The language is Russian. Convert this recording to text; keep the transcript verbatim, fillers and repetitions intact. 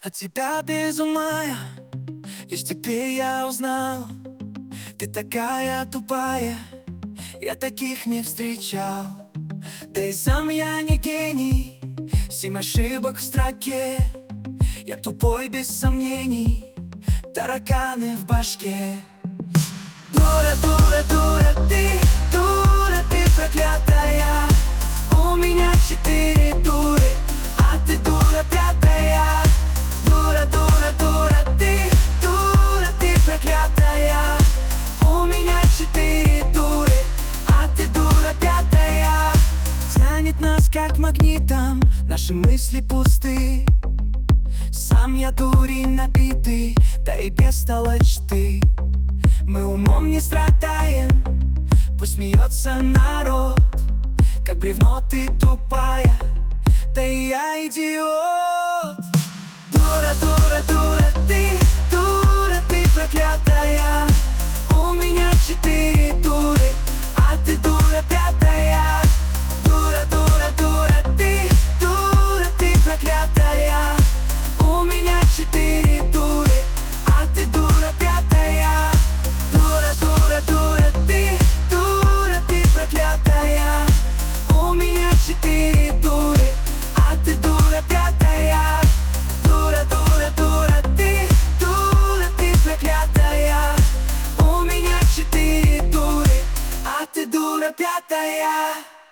От тебя без ума я, лишь теперь я узнал. Ты такая тупая, я таких не встречал. Да и сам я не гений, семь ошибок в строке. Я тупой без сомнений, тараканы в башке. Дура, дура, дура, ты, дура, ты проклятая. У меня четыре дуры, а ты дура пятая. Дура, дура, дура, ты, дура, ты проклятая. У меня четыре дуры, а ты дура пятая. Тянет нас как магнитом, наши мысли пусты. Сам я дурень набитый, да и бестолочь ты. Мы умом не страдаем, пусть смеется народ. Как бревно ты тупая, да и я идиот. Дура, дура, дура, ты, дура, ты проклятая. У меня четыре дуры, а ты дура пятая. Дура, дура, дура, ты, дура, ты проклятая. У меня четыре дуры, а ты дура пятая. Дура, дура, дура, ты, дура, ты проклятая. У меня четыре дуры, а ты дура пятая. Дура, дура, дура, ты, дура, ты проклятая. У меня четыре дуры, а ты дура пятая.